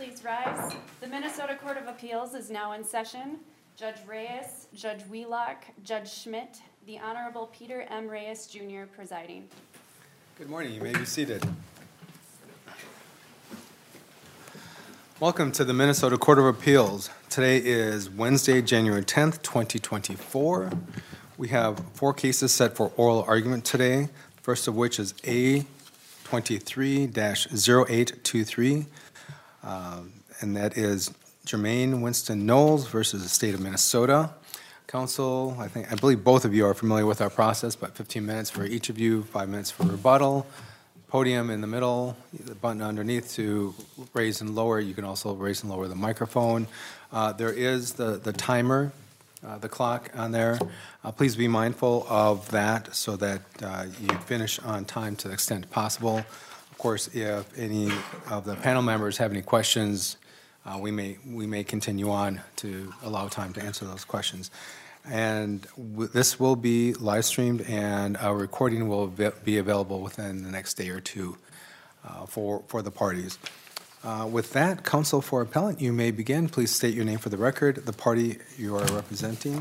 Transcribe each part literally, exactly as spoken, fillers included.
Please rise. The Minnesota Court of Appeals is now in session. Judge Reyes, Judge Wheelock, Judge Schmidt, the Honorable Peter M. Reyes, Junior presiding. Good morning. You may be seated. Welcome to the Minnesota Court of Appeals. Today is Wednesday, January tenth, twenty twenty-four. We have four cases set for oral argument today, first of which is A twenty-three dash zero eight two three, uh, and that is Jermaine Winston Knowles versus the state of Minnesota. Counsel, I think, I believe both of you are familiar with our process, but fifteen minutes for each of you, five minutes for rebuttal. Podium in the middle, the button underneath to raise and lower. You can also raise and lower the microphone. Uh, there is the, the timer, uh, the clock on there. Uh, please be mindful of that so that uh, you finish on time to the extent possible. Of course, if any of the panel members have any questions, uh, we may we may continue on to allow time to answer those questions. And w- this will be live streamed, and a recording will be, be available within the next day or two uh, for, for the parties. Uh, with that, counsel for appellant, you may begin. Please state your name for the record, the party you are representing.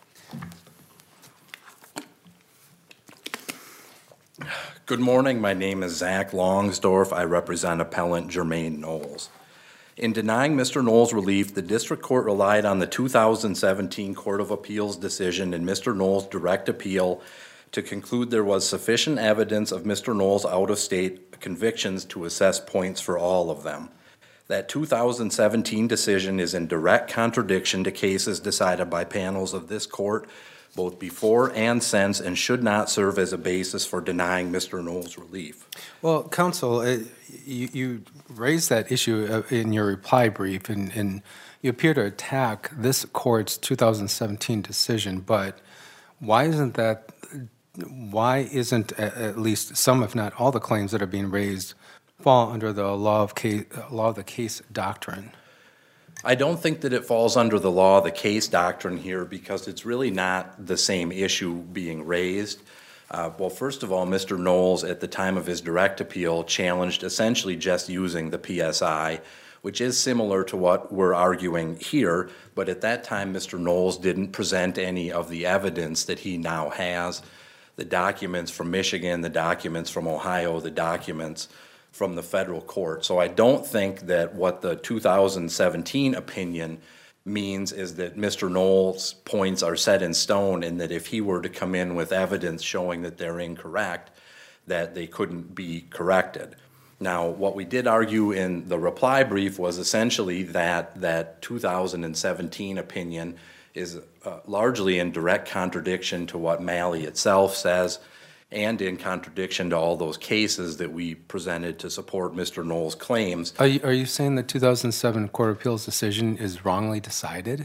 Good morning. My name is Zach Longsdorf. I represent appellant Jermaine Knowles. In denying Mister Knowles relief, the district court relied on the two thousand seventeen Court of Appeals decision in Mister Knowles' direct appeal to conclude there was sufficient evidence of Mister Knowles' out-of-state convictions to assess points for all of them. That two thousand seventeen decision is in direct contradiction to cases decided by panels of this court both before and since, and should not serve as a basis for denying Mister Knowles relief. Well, counsel, uh, you, you raised that issue in your reply brief, and, and you appear to attack this court's two thousand seventeen decision, but why isn't that, why isn't at least some, if not all, the claims that are being raised fall under the law of case, law of the case doctrine? I don't think that it falls under the law of the case doctrine here because it's really not the same issue being raised. Uh, well, first of all, Mister Knowles, at the time of his direct appeal, challenged essentially just using the P S I, which is similar to what we're arguing here, but at that time, Mister Knowles didn't present any of the evidence that he now has. The documents from Michigan, the documents from Ohio, the documents from the federal court. So I don't think that what the two thousand seventeen opinion means is that Mister Knowles' points are set in stone, and that if he were to come in with evidence showing that they're incorrect, that they couldn't be corrected. Now, what we did argue in the reply brief was essentially that that two thousand seventeen opinion is uh, largely in direct contradiction to what Malley itself says, and in contradiction to all those cases that we presented to support Mister Knowles' claims. Are you, are you saying the two thousand seven Court of Appeals decision is wrongly decided?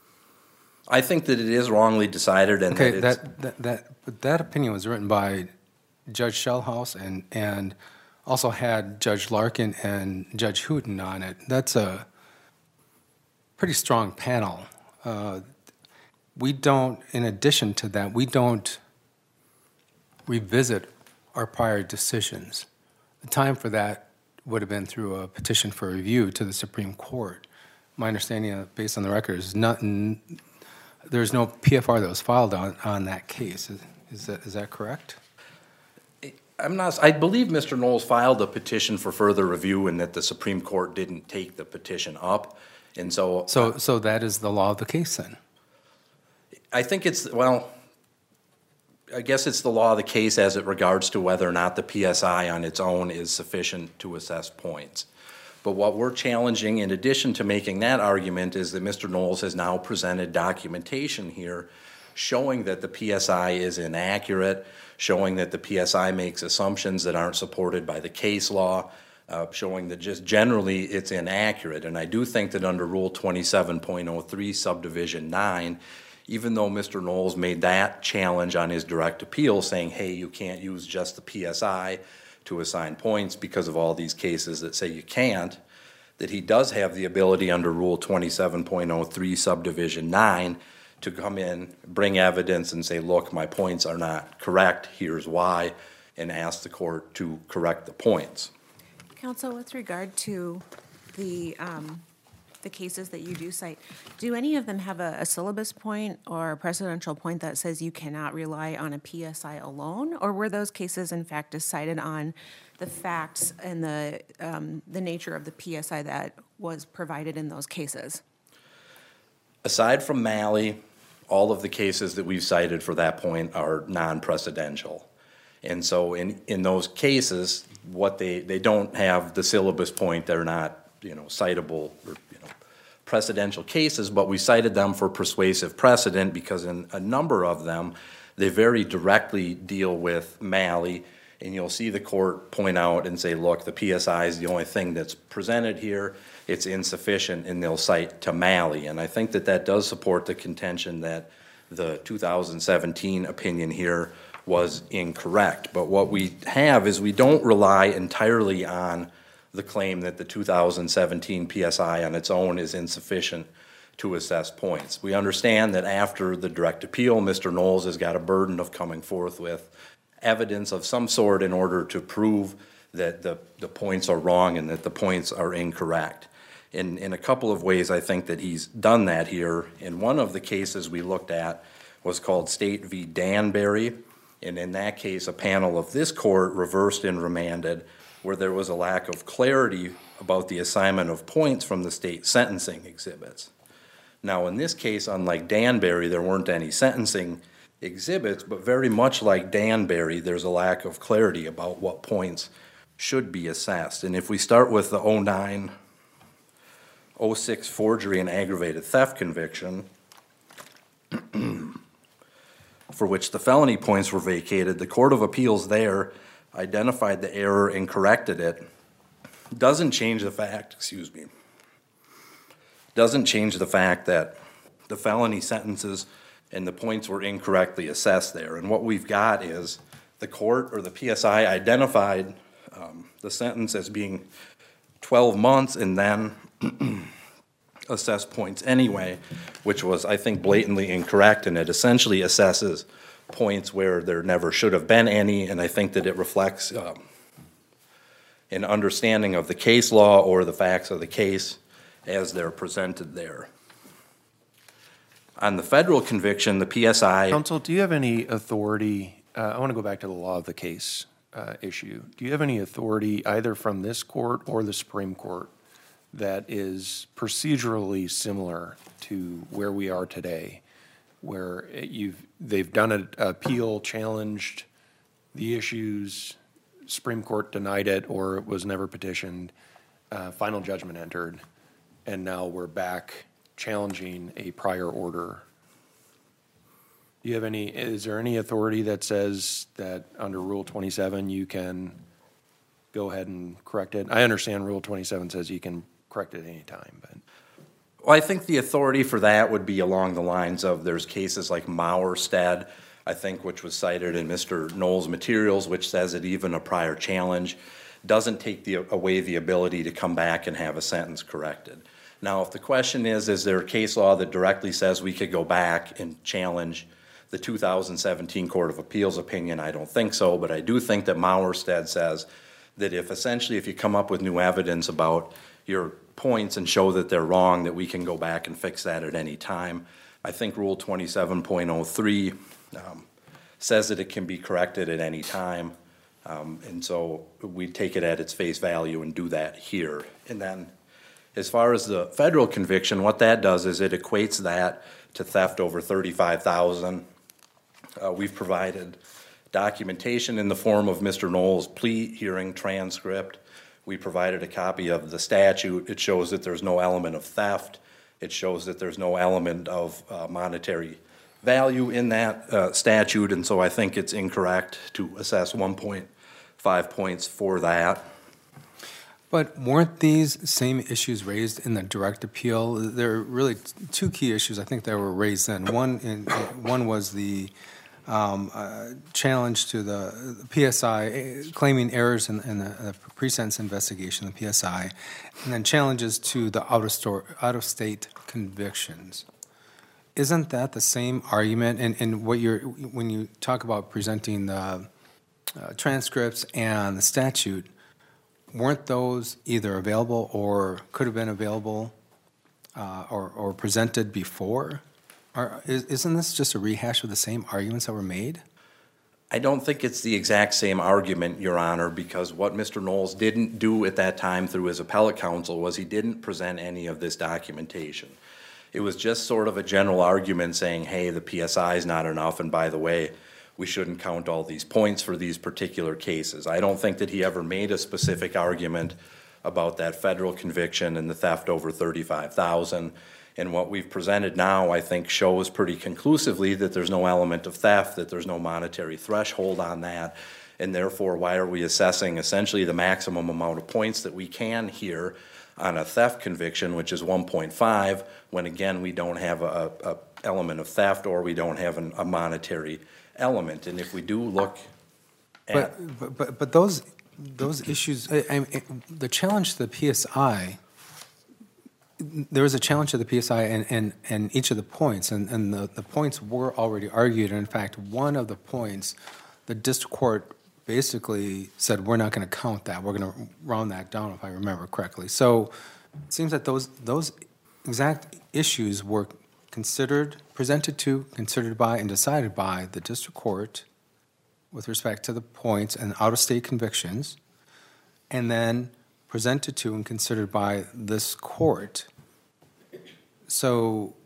I think that it is wrongly decided, and okay, that, it's, that, that, that, but that opinion was written by Judge Shellhouse and, and also had Judge Larkin and Judge Hooten on it. That's a pretty strong panel. Uh, we don't, in addition to that, we don't revisit our prior decisions. The time for that would have been through a petition for review to the Supreme Court. My understanding, uh, based on the record, is not, n- there's no P F R that was filed on, on that case. Is, is that is that correct? I'm not. I believe Mister Knowles filed a petition for further review, and that the Supreme Court didn't take the petition up, and so. So, so that is the law of the case then. I think it's well. I guess it's the law of the case as it regards to whether or not the P S I on its own is sufficient to assess points. But what we're challenging, in addition to making that argument, is that Mister Knowles has now presented documentation here showing that the P S I is inaccurate, showing that the P S I makes assumptions that aren't supported by the case law, uh, showing that just generally it's inaccurate. And I do think that under Rule twenty-seven point oh three, Subdivision nine, even though Mister Knowles made that challenge on his direct appeal, saying, hey, you can't use just the P S I to assign points because of all these cases that say you can't, that he does have the ability under Rule twenty-seven point oh three, Subdivision nine, to come in, bring evidence, and say, look, my points are not correct, here's why, and ask the court to correct the points. Counsel, with regard to the, um, the cases that you do cite, do any of them have a, a syllabus point or a precedential point that says you cannot rely on a P S I alone? Or were those cases in fact decided on the facts and the, um, the nature of the P S I that was provided in those cases? Aside from Malley, all of the cases that we've cited for that point are non-precedential. And so in, in those cases, what they, they don't have the syllabus point, they're not, you know, citable or, you know, precedential cases, but we cited them for persuasive precedent because in a number of them, they very directly deal with Malley, and you'll see the court point out and say, look, the P S I is the only thing that's presented here, it's insufficient, and they'll cite to Malley. And I think that that does support the contention that the two thousand seventeen opinion here was incorrect. But what we have is we don't rely entirely on the claim that the two thousand seventeen P S I on its own is insufficient to assess points. We understand that after the direct appeal, Mister Knowles has got a burden of coming forth with evidence of some sort in order to prove that the, the points are wrong and that the points are incorrect. In, in a couple of ways, I think that he's done that here. In one of the cases we looked at was called State v. Danbury, and in that case, a panel of this court reversed and remanded where there was a lack of clarity about the assignment of points from the state sentencing exhibits. Now, in this case, unlike Danbury, there weren't any sentencing exhibits, but very much like Danbury, there's a lack of clarity about what points should be assessed. And if we start with the oh nine oh six forgery and aggravated theft conviction, for which the felony points were vacated, the Court of Appeals there identified the error and corrected it. Doesn't change the fact, excuse me, doesn't change the fact that the felony sentences and the points were incorrectly assessed there. And what we've got is the court or the P S I identified um, the sentence as being twelve months and then assess points anyway, which was, I think, blatantly incorrect, and it essentially assesses points where there never should have been any, and I think that it reflects um, an understanding of the case law or the facts of the case as they're presented there. On the federal conviction, the P S I... Counsel, do you have any authority, uh, I want to go back to the law of the case uh, issue. Do you have any authority either from this court or the Supreme Court that is procedurally similar to where we are today, where you've they've done an appeal, challenged the issues, Supreme Court denied it, or it was never petitioned, uh, final judgment entered, and now we're back challenging a prior order? Do you have any, is there any authority that says that under Rule twenty-seven you can go ahead and correct it? I understand Rule twenty-seven says you can correct it at any time, but... Well, I think the authority for that would be along the lines of there's cases like Mauerstead, I think, which was cited in Mister Knowles' materials, which says that even a prior challenge doesn't take the, away the ability to come back and have a sentence corrected. Now, if the question is, is there a case law that directly says we could go back and challenge the two thousand seventeen Court of Appeals opinion, I don't think so, but I do think that Mauerstead says that if essentially if you come up with new evidence about your points and show that they're wrong, that we can go back and fix that at any time. I think Rule twenty-seven point oh three um, says that it can be corrected at any time, um, and so we take it at its face value and do that here. And then as far as the federal conviction, what that does is it equates that to theft over thirty-five thousand dollars. Uh, we've provided documentation in the form of Mister Knowles' plea hearing transcript. We provided a copy of the statute. It shows that there's no element of theft. It shows that there's no element of uh, monetary value in that uh, statute, and so I think it's incorrect to assess one point five points for that. But weren't these same issues raised in the direct appeal? There are really two key issues I think that were raised then. One, in, one was the um, uh, challenge to the, the P S I claiming errors in, in the, the pre-sentence investigation, the P S I, and then challenges to the out-of-store, out-of-state convictions. Isn't that the same argument? And, and what you're when you talk about presenting the uh, transcripts and the statute, weren't those either available or could have been available uh, or, or presented before? Or is- isn't this just a rehash of the same arguments that were made? I don't think it's the exact same argument, Your Honor, because what Mister Knowles didn't do at that time through his appellate counsel was he didn't present any of this documentation. It was just sort of a general argument saying, hey, the P S I is not enough, and by the way, we shouldn't count all these points for these particular cases. I don't think that he ever made a specific argument about that federal conviction and the theft over thirty-five thousand dollars. And what we've presented now, I think, shows pretty conclusively that there's no element of theft, that there's no monetary threshold on that, and therefore, why are we assessing essentially the maximum amount of points that we can here on a theft conviction, which is one point five, when again, we don't have a, a element of theft or we don't have an, a monetary element. And if we do look at... But, but- but, but those, those issues, I, I, the challenge to the P S I, there was a challenge to the P S I and, and, and each of the points, and, and the, the points were already argued. And in fact, one of the points, the district court basically said, we're not going to count that. We're going to round that down, if I remember correctly. So it seems that those, those exact issues were considered, presented to, considered by, and decided by the district court with respect to the points and out-of-state convictions, and then presented to and considered by this court. So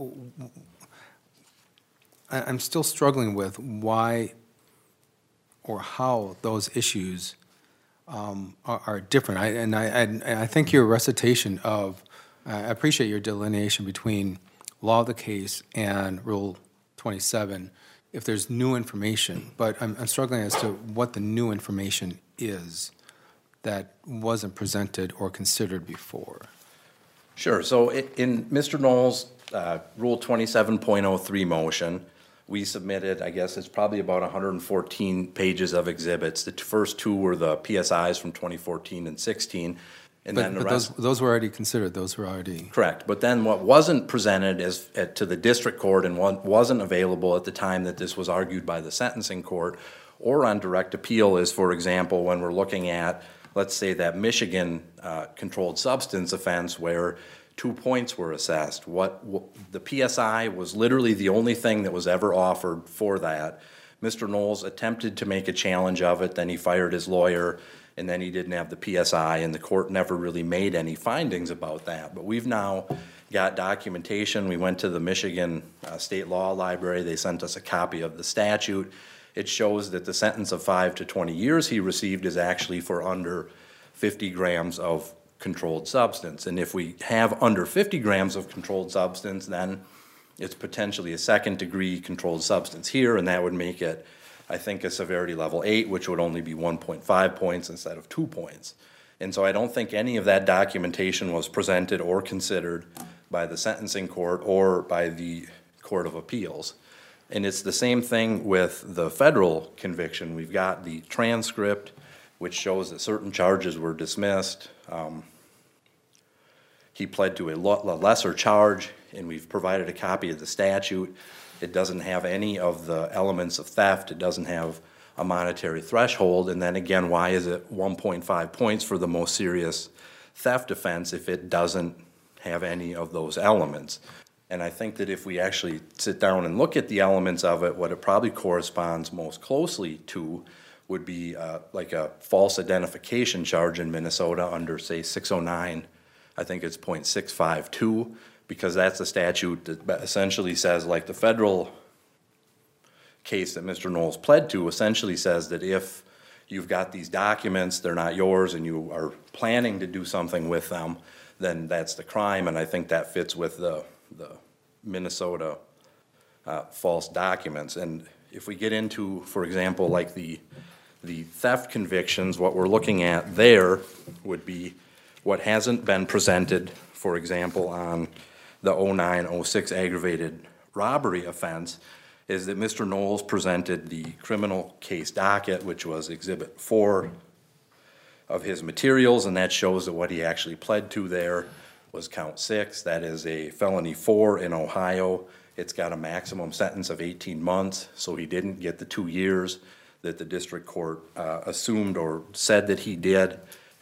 I- I'm still struggling with why or how those issues um, are, are different. I, and I, and I think your recitation of, I appreciate your delineation between law of the case and Rule twenty-seven, if there's new information, but I'm, I'm struggling as to what the new information is that wasn't presented or considered before. Sure. So i- in Mister Knowles' uh, Rule twenty-seven point oh three motion, we submitted, I guess it's probably about one hundred fourteen pages of exhibits. The t- first two were the P S Is from twenty fourteen and sixteen, and then But, the but those, rest. those were already considered, those were already, Correct. But then what wasn't presented as, at- to the district court and what wasn't available at the time that this was argued by the sentencing court or on direct appeal is, for example, when we're looking at, let's say, that Michigan uh, controlled substance offense where two points were assessed. What, what the P S I was literally the only thing that was ever offered for that. Mister Knowles attempted to make a challenge of it, then he fired his lawyer, and then he didn't have the P S I, and the court never really made any findings about that. But we've now got documentation. We went to the Michigan uh, State Law Library. They sent us a copy of the statute. It shows that the sentence of five to twenty years he received is actually for under fifty grams of controlled substance. And if we have under fifty grams of controlled substance, then it's potentially a second degree controlled substance here, and that would make it, I think, a severity level eight, which would only be one point five points instead of two points. And so I don't think any of that documentation was presented or considered by the sentencing court or by the Court of Appeals. And it's the same thing with the federal conviction. We've got the transcript, which shows that certain charges were dismissed. Um, he pled to a lo- a lesser charge, and we've provided a copy of the statute. It doesn't have any of the elements of theft. It doesn't have a monetary threshold. And then again, why is it one point five points for the most serious theft offense if it doesn't have any of those elements? And I think that if we actually sit down and look at the elements of it, what it probably corresponds most closely to would be uh, like a false identification charge in Minnesota under, say, six oh nine, I think it's point six five two, because that's a statute that essentially says, like the federal case that Mister Knowles pled to essentially says that if you've got these documents, they're not yours, and you are planning to do something with them, then that's the crime, and I think that fits with the, the Minnesota uh, false documents. And if we get into, for example, like the, the theft convictions, what we're looking at there would be what hasn't been presented, for example, on the oh nine oh six aggravated robbery offense, is that Mister Knowles presented the criminal case docket, which was Exhibit four of his materials, and that shows that what he actually pled to there was count six. That is a felony four in Ohio. It's got a maximum sentence of eighteen months, so he didn't get the two years that the district court uh, assumed or said that he did.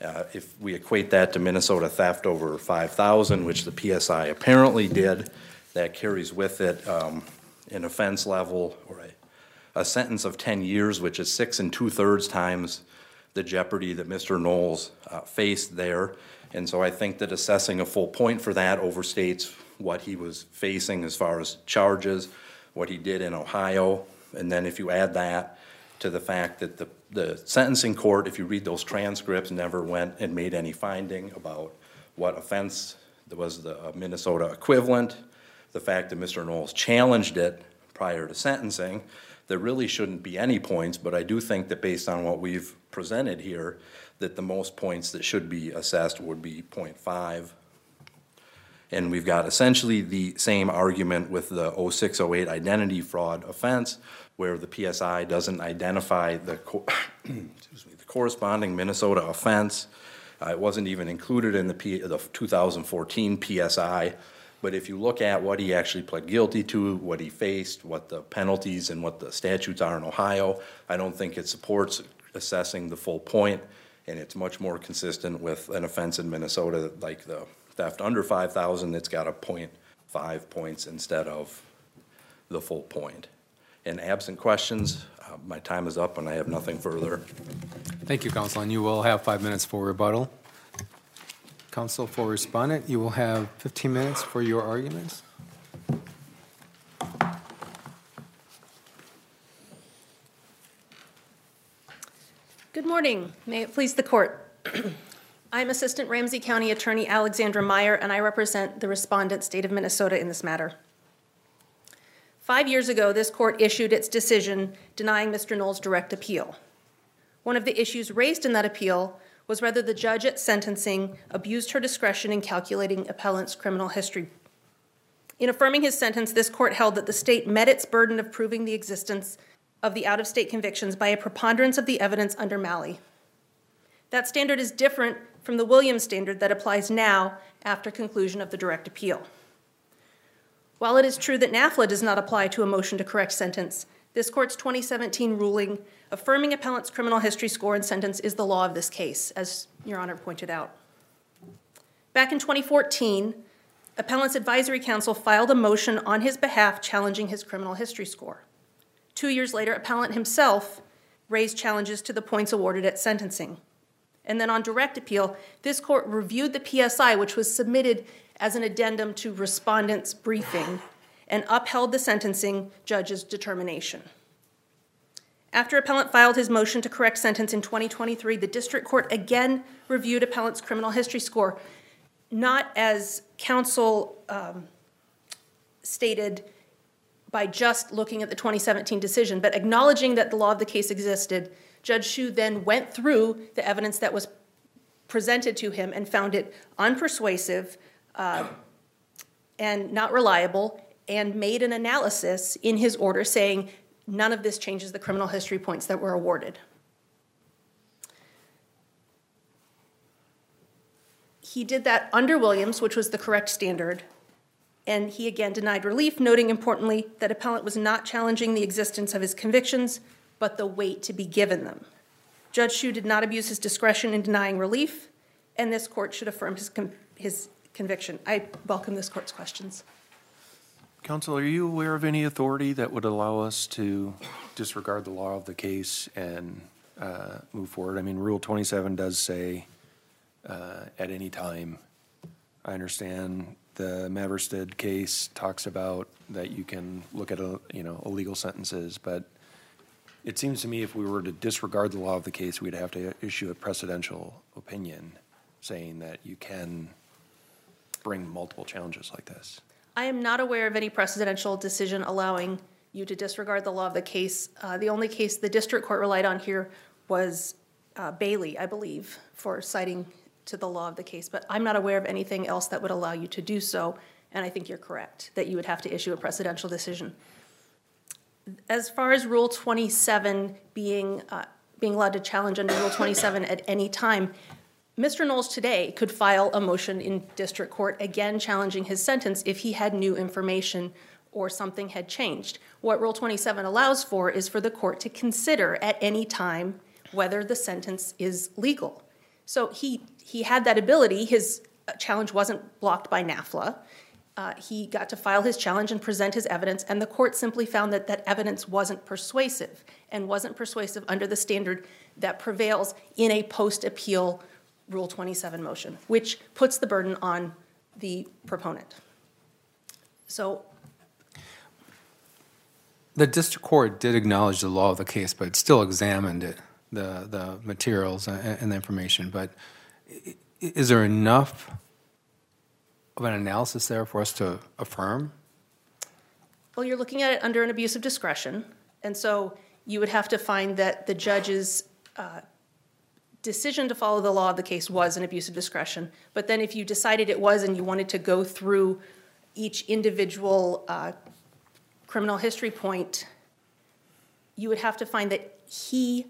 Uh, If we equate that to Minnesota theft over five thousand, which the P S I apparently did, that carries with it um, an offense level or a, a sentence of ten years, which is six and two-thirds times the jeopardy that Mister Knowles uh, faced there. And so I think that assessing a full point for that overstates what he was facing as far as charges, what he did in Ohio. And then if you add that to the fact that the, the sentencing court, if you read those transcripts, never went and made any finding about what offense was the Minnesota equivalent, the fact that Mister Knowles challenged it prior to sentencing, there really shouldn't be any points, but I do think that based on what we've presented here, that the most points that should be assessed would be point five. And we've got essentially the same argument with the oh six oh eight identity fraud offense, where the P S I doesn't identify the, co excuse me, the corresponding Minnesota offense. Uh, it wasn't even included in the, P the two thousand fourteen P S I. But if you look at what he actually pled guilty to, what he faced, what the penalties and what the statutes are in Ohio, I don't think it supports assessing the full point, and it's much more consistent with an offense in Minnesota like the theft under five thousand that's got a point five points instead of the full point. And absent questions, uh, my time is up and I have nothing further. Thank you, Counsel, and you will have five minutes for rebuttal. Counsel for respondent, you will have fifteen minutes for your arguments. Good morning. May it please the court. I'm Assistant Ramsey County Attorney Alexandra Meyer, and I represent the respondent, state of Minnesota, in this matter. Five years ago, this court issued its decision denying Mister Knowles direct appeal. One of the issues raised in that appeal was whether the judge at sentencing abused her discretion in calculating appellant's criminal history. In affirming his sentence, this court held that the state met its burden of proving the existence of the out-of-state convictions by a preponderance of the evidence under Malley. That standard is different from the Williams standard that applies now after conclusion of the direct appeal. While it is true that NAFLA does not apply to a motion to correct sentence, this court's twenty seventeen ruling affirming appellant's criminal history score and sentence is the law of this case, as Your Honor pointed out. Back in twenty fourteen, appellant's advisory council filed a motion on his behalf challenging his criminal history score. Two years later, appellant himself raised challenges to the points awarded at sentencing. And then on direct appeal, this court reviewed the P S I, which was submitted as an addendum to respondent's briefing, and upheld the sentencing judge's determination. After appellant filed his motion to correct sentence in twenty twenty-three, the district court again reviewed appellant's criminal history score, not as counsel um, stated by just looking at the twenty seventeen decision, but acknowledging that the law of the case existed. Judge Hsu then went through the evidence that was presented to him and found it unpersuasive uh, and not reliable, and made an analysis in his order saying none of this changes the criminal history points that were awarded. He did that under Williams, which was the correct standard, and he again denied relief, noting importantly that appellant was not challenging the existence of his convictions, but the weight to be given them. Judge Hsu did not abuse his discretion in denying relief, and this court should affirm his, con his conviction. I welcome this court's questions. Counsel, are you aware of any authority that would allow us to disregard the law of the case and uh, move forward? I mean, Rule twenty-seven does say uh, at any time. I understand the Maverstead case talks about that you can look at, a, you know, illegal sentences, but it seems to me if we were to disregard the law of the case, we'd have to issue a precedential opinion saying that you can bring multiple challenges like this. I am not aware of any precedential decision allowing you to disregard the law of the case. Uh, the only case the district court relied on here was uh, Bailey, I believe, for citing to the law of the case. But I'm not aware of anything else that would allow you to do so, and I think you're correct, that you would have to issue a precedential decision. As far as Rule twenty-seven being, uh, being allowed to challenge under Rule twenty-seven at any time, Mister Knowles today could file a motion in district court, again challenging his sentence if he had new information or something had changed. What Rule twenty-seven allows for is for the court to consider at any time whether the sentence is legal. So he, he had that ability. His challenge wasn't blocked by NAFLA. Uh, he got to file his challenge and present his evidence, and the court simply found that that evidence wasn't persuasive and wasn't persuasive under the standard that prevails in a post-appeal Rule twenty-seven motion, which puts the burden on the proponent. So The district court did acknowledge the law of the case, but it still examined it, the, the materials and, and the information. But i- is there enough of an analysis there for us to affirm? Well, you're looking at it under an abuse of discretion, and so you would have to find that the judge's uh, decision to follow the law of the case was an abuse of discretion. But then if you decided it was and you wanted to go through each individual uh, criminal history point, you would have to find that he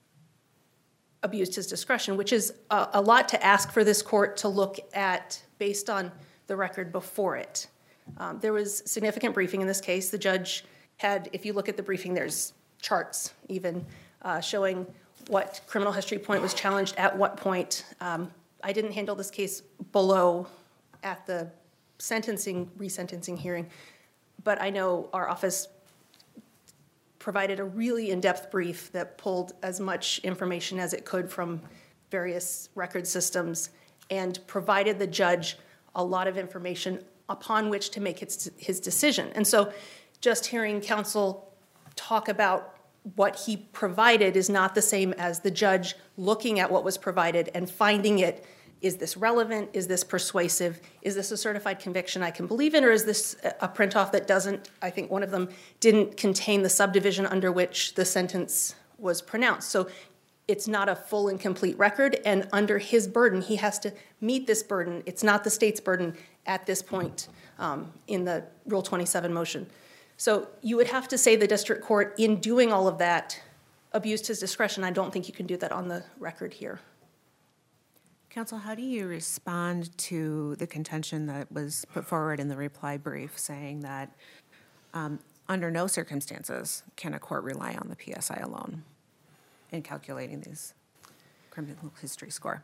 abused his discretion, which is a, a lot to ask for this court to look at based on the record before it. Um, there was significant briefing in this case. The judge had, if you look at the briefing, there's charts even uh, showing what criminal history point was challenged at what point. Um, I didn't handle this case below at the sentencing, resentencing hearing, but I know our office provided a really in-depth brief that pulled as much information as it could from various record systems and provided the judge a lot of information upon which to make his, his decision. And so just hearing counsel talk about what he provided is not the same as the judge looking at what was provided and finding it, is this relevant, is this persuasive, is this a certified conviction I can believe in, or is this a print-off that doesn't, I think one of them didn't contain the subdivision under which the sentence was pronounced. So it's not a full and complete record, and under his burden, he has to meet this burden. It's not the state's burden at this point um, in the Rule twenty-seven motion. So you would have to say the district court, in doing all of that, abused his discretion. I don't think you can do that on the record here. Counsel, how do you respond to the contention that was put forward in the reply brief saying that um, under no circumstances can a court rely on the P S I alone in calculating these criminal history score?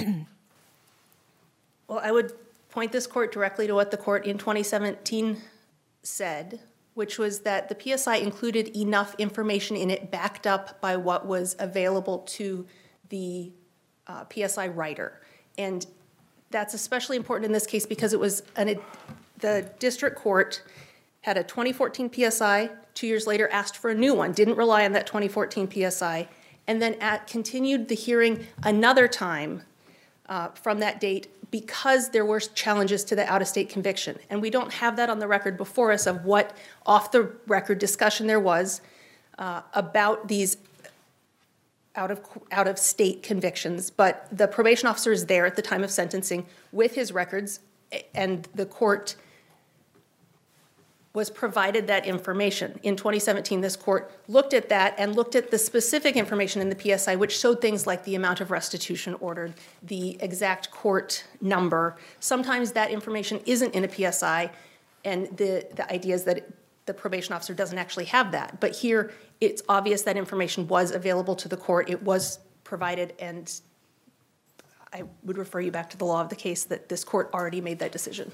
Well, I would point this court directly to what the court in twenty seventeen said, which was that the P S I included enough information in it backed up by what was available to the uh, P S I writer. And that's especially important in this case because it was an, the district court had a twenty fourteen P S I, two years later asked for a new one, didn't rely on that twenty fourteen P S I, and then at, continued the hearing another time uh, from that date because there were challenges to the out-of-state conviction. And we don't have that on the record before us of what off-the-record discussion there was uh, about these out of, out-of-state convictions. But the probation officer is there at the time of sentencing with his records, and the court was provided that information. In twenty seventeen, this court looked at that and looked at the specific information in the P S I, which showed things like the amount of restitution ordered, the exact court number. Sometimes that information isn't in a P S I, and the, the idea is that the probation officer doesn't actually have that. But here, it's obvious that information was available to the court. It was provided, and I would refer you back to the law of the case that this court already made that decision.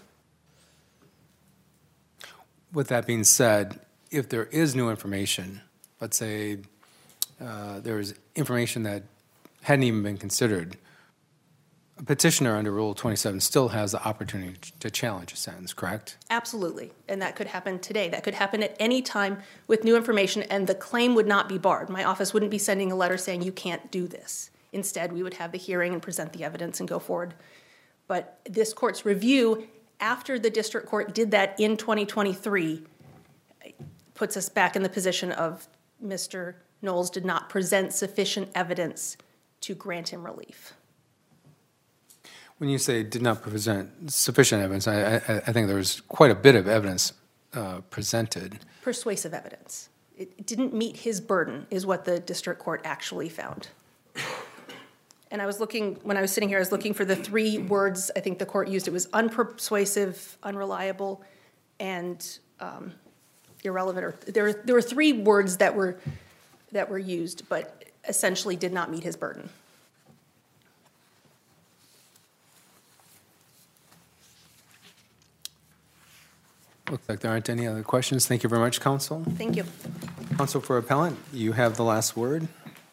With that being said, if there is new information, let's say uh, there's information that hadn't even been considered, a petitioner under Rule twenty-seven still has the opportunity to challenge a sentence, correct? Absolutely, and that could happen today. That could happen at any time with new information, and the claim would not be barred. My office wouldn't be sending a letter saying you can't do this. Instead, we would have the hearing and present the evidence and go forward. But this court's review, after the district court did that in twenty twenty-three, puts us back in the position of Mister Knowles did not present sufficient evidence to grant him relief. When you say did not present sufficient evidence, I, I, I think there was quite a bit of evidence uh, presented. Persuasive evidence. It didn't meet his burden, is what the district court actually found. And I was looking, when I was sitting here, I was looking for the three words I think the court used. It was unpersuasive, unreliable, and um, irrelevant. Or there, there were three words that were that were used, but essentially did not meet his burden. Looks like there aren't any other questions. Thank you very much, counsel. Thank you. Counsel for appellant, you have the last word.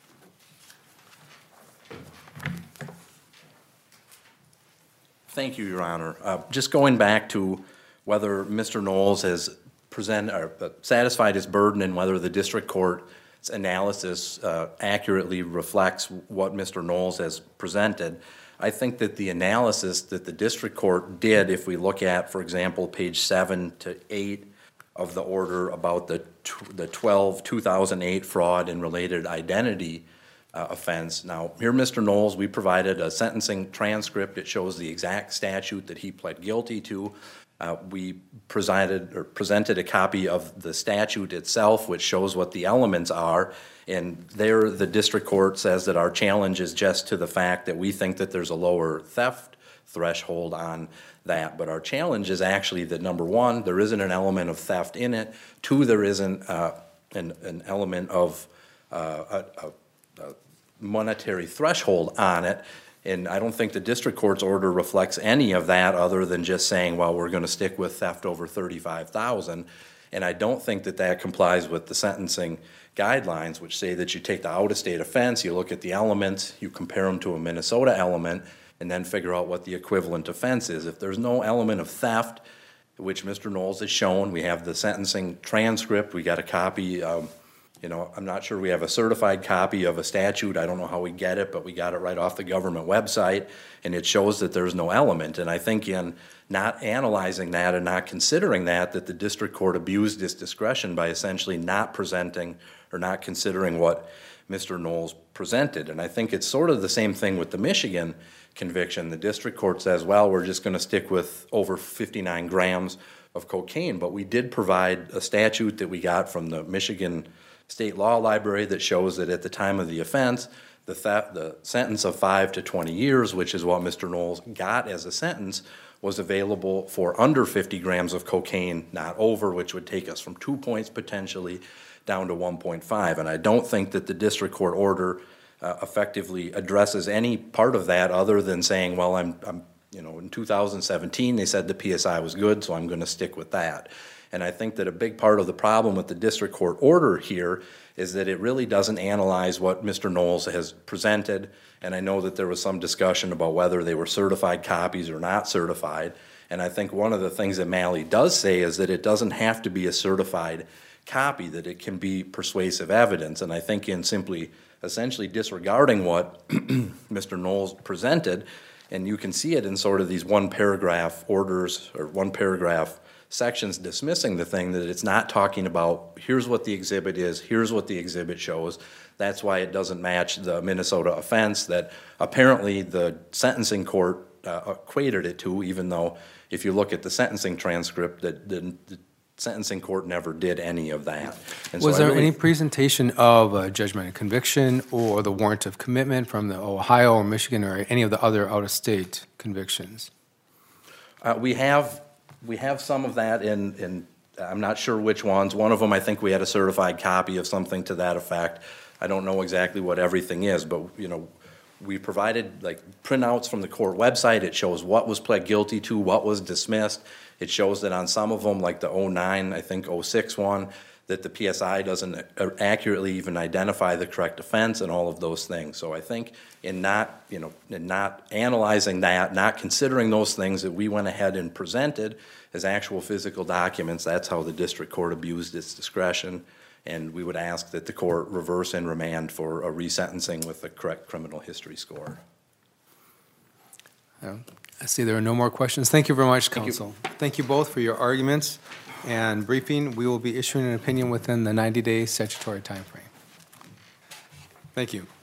Thank you, Your Honor. Uh, Just going back to whether Mister Knowles has present, or uh, satisfied his burden and whether the district court's analysis uh, accurately reflects what Mister Knowles has presented, I think that the analysis that the district court did, if we look at, for example, page seven to eight of the order about the tw- the twelve, two thousand eight fraud and related identity uh, offense. Now, here, Mister Knowles, we provided a sentencing transcript. It shows the exact statute that he pled guilty to. Uh, we presented, or presented a copy of the statute itself, which shows what the elements are. And there, the district court says that our challenge is just to the fact that we think that there's a lower theft threshold on that. But our challenge is actually that, number one, there isn't an element of theft in it. Two, there isn't uh, an, an element of uh, a, a, a monetary threshold on it. And I don't think the district court's order reflects any of that other than just saying, well, we're going to stick with theft over thirty-five thousand dollars. And I don't think that that complies with the sentencing guidelines, which say that you take the out-of-state offense, you look at the elements, you compare them to a Minnesota element, and then figure out what the equivalent offense is. If there's no element of theft, which Mister Knowles has shown, we have the sentencing transcript, we got a copy, um, you know, I'm not sure we have a certified copy of a statute, I don't know how we get it, but we got it right off the government website, and it shows that there's no element. And I think in not analyzing that and not considering that, that the district court abused its discretion by essentially not presenting or not considering what Mister Knowles presented. And I think it's sort of the same thing with the Michigan conviction. The district court says, well, we're just going to stick with over fifty-nine grams of cocaine, but we did provide a statute that we got from the Michigan State Law Library that shows that at the time of the offense, the theft, the sentence of five to twenty years, which is what Mister Knowles got as a sentence, was available for under fifty grams of cocaine, not over, which would take us from two points potentially down to one point five. And I don't think that the district court order uh, effectively addresses any part of that other than saying, well, I'm, I'm, you know, in two thousand seventeen, they said the P S I was good, so I'm going to stick with that. And I think that a big part of the problem with the district court order here is that it really doesn't analyze what Mister Knowles has presented. And I know that there was some discussion about whether they were certified copies or not certified. And I think one of the things that Malley does say is that it doesn't have to be a certified copy, that it can be persuasive evidence. And I think in simply essentially disregarding what Mister Knowles presented, and you can see it in sort of these one paragraph orders or one paragraph sections dismissing the thing, that it's not talking about here's what the exhibit is, here's what the exhibit shows. That's why it doesn't match the Minnesota offense that apparently the sentencing court uh, equated it to, even though if you look at the sentencing transcript, that the, the sentencing court never did any of that. And Was so I there really- any presentation of a judgment of conviction or the warrant of commitment from the Ohio or Michigan or any of the other out-of-state convictions? Uh, we have we have some of that in, in, I'm not sure which ones. One of them, I think we had a certified copy of something to that effect. I don't know exactly what everything is, but, you know, we provided like printouts from the court website. It shows what was pled guilty to, what was dismissed. It shows that on some of them, like the oh nine, I think oh six one, that the P S I doesn't accurately even identify the correct offense and all of those things. So I think in not, you know, in not analyzing that, not considering those things that we went ahead and presented as actual physical documents, that's how the district court abused its discretion. And we would ask that the court reverse and remand for a resentencing with the correct criminal history score. Uh, I see there are no more questions. Thank you very much, Thank you. counsel. Thank you both for your arguments and briefing. We will be issuing an opinion within the ninety-day statutory timeframe. Thank you.